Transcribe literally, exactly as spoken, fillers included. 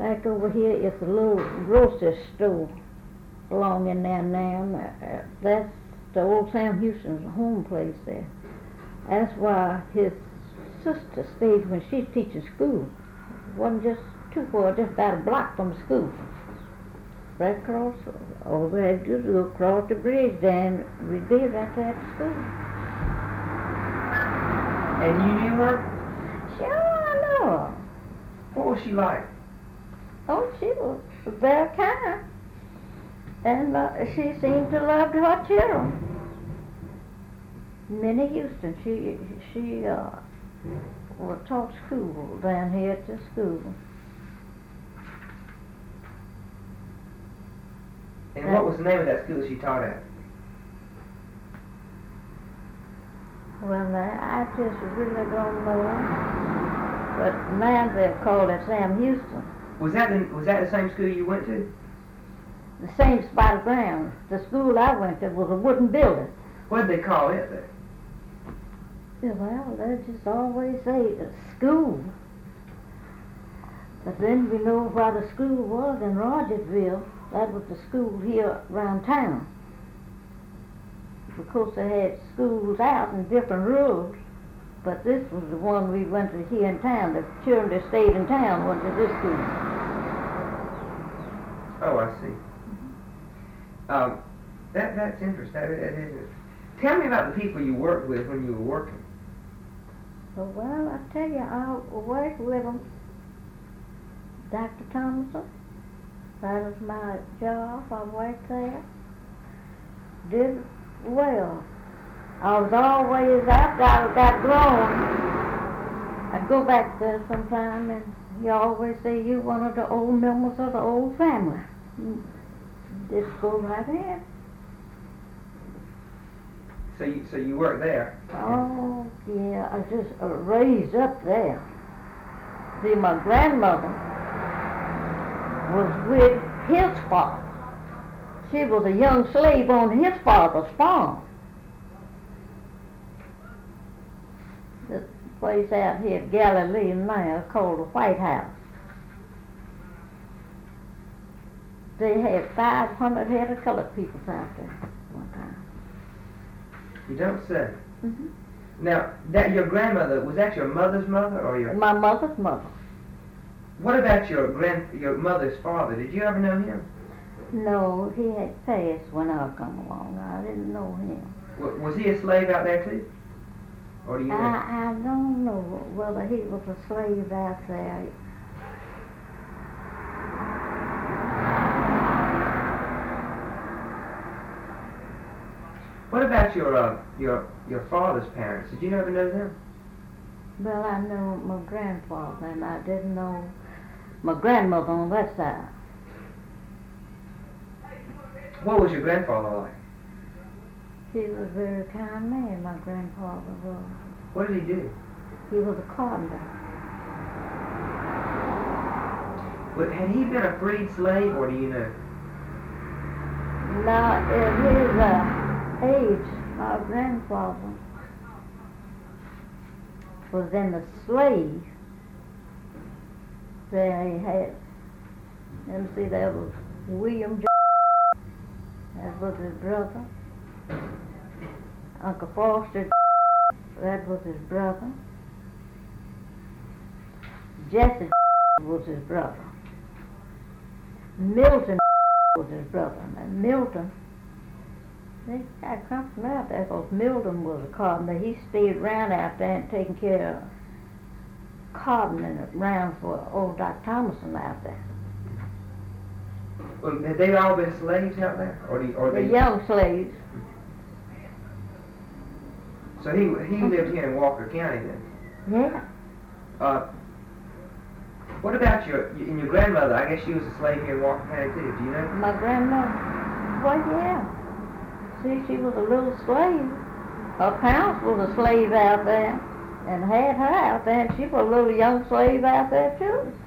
Back over here is a little grocery store along in there now. Uh, that's the old Sam Houston's home place there. That's why his sister stayed when she's teaching school. It wasn't just too far, just about a block from school. Right across, over there, just go across the bridge then we'd be right there at school. And you knew her? Sure, I know her. What was she like? Oh, she was very kind. And uh, she seemed to love her children. Minnie Houston, she, she uh, well, taught school down here at the school. And what was the name of that school she taught at? Well, now, I just really don't know. But now they call it Sam Houston. Was that the, was that the same school you went to? The same spot of ground. The school I went to was a wooden building. What did they call it then? Yeah, well, they just always say uh, school. But then we know where the school was in Rogersville. That was the school here around town. Of course, they had schools out in different rules, but this was the one we went to here in town. The children that stayed in town went to this school. Oh, I see. Mm-hmm. Um, that that's interesting. That, that is. Tell me about the people you worked with when you were working. Oh, well, I tell you, I worked with them. Doctor Thompson. That was my job. I worked there. Did well. I was always, after I got grown, I'd go back there sometime, and he always say, you one of the old members of the old family. Just go right ahead. So you, so you worked there? Oh, yeah, I just uh, raised up there. See, my grandmother was with his father. She was a young slave on his father's farm. The place out here at Galilee now called the White House. They had five hundred head of colored people out there one time. You don't say. Mm-hmm. Now, that your grandmother, was that your mother's mother or your? My mother's mother. What about your grand, your mother's father? Did you ever know him? No, he had passed when I come along. I didn't know him. W- was he a slave out there too? Or do you know? I, I don't know whether he was a slave out there. What about your uh, your your father's parents? Did you ever know them? Well, I know my grandfather, and I didn't know my grandmother on that side. What was your grandfather like? He was a very kind man, my grandfather was. What did he do? He was a carpenter. But had he been a freed slave, or do you know? Now, at his uh, age, my grandfather was in the slave. There he had, let me see, there was William J. That was his brother. Uncle Foster, that was his brother. Jesse was his brother. Milton was his brother. And Milton, they got come from out there because Milton was a carpenter. He stayed around out there and taking care of carpenting around for old Doctor Thomason out there. Well, had they all been slaves out there, or the, or The they? young slaves. So he he lived here in Walker County then. Yeah. Uh, what about your and your grandmother? I guess she was a slave here in Walker County too. Do you know? My grandmother, well, yeah. See, she was a little slave. Her parents was a slave out there and had her out there, and she was a little young slave out there too.